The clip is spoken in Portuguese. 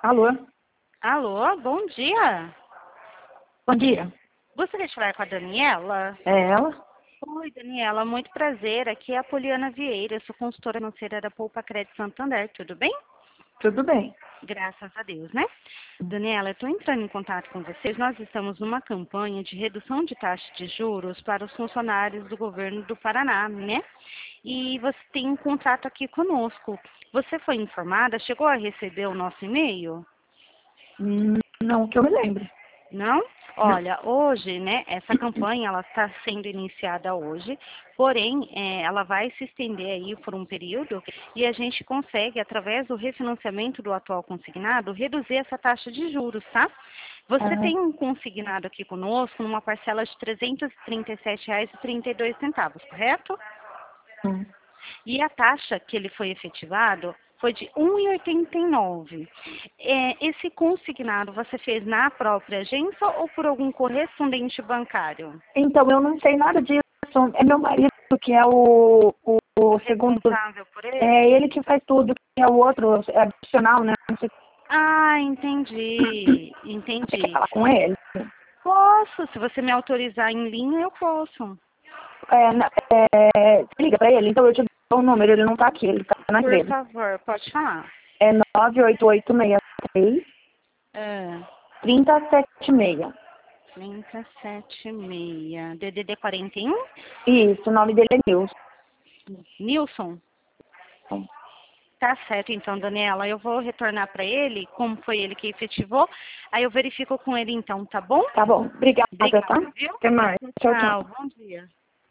Alô? Alô, bom dia. Bom dia. Gostaria de falar com a Daniela? É ela? Oi, Daniela, muito prazer. Aqui é a Poliana Vieira, eu sou consultora financeira da Poupa Crédito Santander, tudo bem? Tudo bem. Graças a Deus, né? Daniela, eu estou entrando em contato com vocês. Nós estamos numa campanha de redução de taxa de juros para os funcionários do governo do Paraná, né? E você tem um contrato aqui conosco. Você foi informada? Chegou a receber o nosso e-mail? Não que eu me lembre. Não? Não. Olha, hoje, né, essa campanha, ela está sendo iniciada hoje, porém, ela vai se estender aí por um período e a gente consegue, através do refinanciamento do atual consignado, reduzir essa taxa de juros, tá? Você Ah, tem um consignado aqui conosco numa parcela de R$ 337,32, correto? hum. E a taxa que ele foi efetivado foi de 1,89. Esse consignado você fez na própria agência ou por algum correspondente bancário? Então, eu não sei nada disso. É meu marido que é o segundo. Responsável por ele? É ele que faz tudo, que é o outro, é adicional, né? Não sei Ah, entendi, se você quer entendi. falar com ele. Posso, se você me autorizar em linha, eu posso. Você liga pra ele, então eu te dou o número, ele não tá aqui, ele tá na Por empresa. favor, pode falar. É 98863 É, 3076. 3076. DDD 41? Isso, o nome dele é Nilson. Nilson? Tá certo, então, Daniela. Eu vou retornar para ele, como foi ele que efetivou. Aí eu verifico com ele, então, tá bom? Tá bom, obrigada, tá? Obrigada, viu? Até mais. Tchau, tchau. Tchau, bom dia.